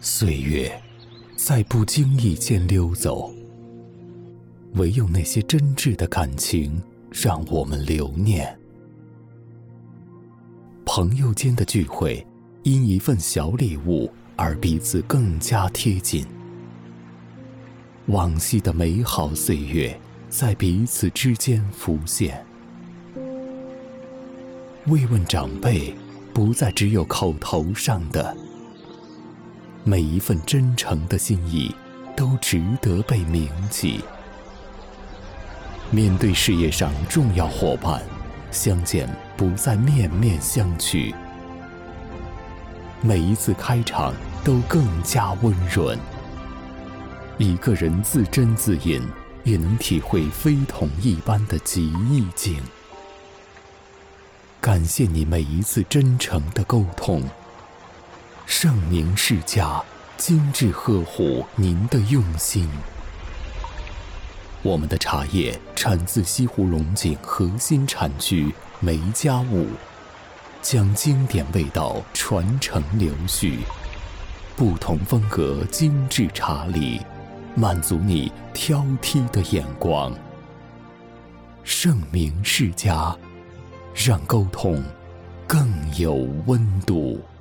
岁月在不经意间溜走，唯有那些真挚的感情让我们留念。朋友间的聚会，因一份小礼物而彼此更加贴近。往昔的美好岁月在彼此之间浮现。慰问长辈不再只有口头上的，每一份真诚的心意都值得被铭记。面对事业上重要伙伴，相见不再面面相觑，每一次开场都更加温润。一个人自斟自饮，也能体会非同一般的极意境。感谢你每一次真诚的沟通，盛名世家精致呵护您的用心。我们的茶叶产自西湖龙井核心产区梅家坞，将经典味道传承留续，不同风格精致茶礼，满足你挑剔的眼光。盛名世家，让沟通更有温度。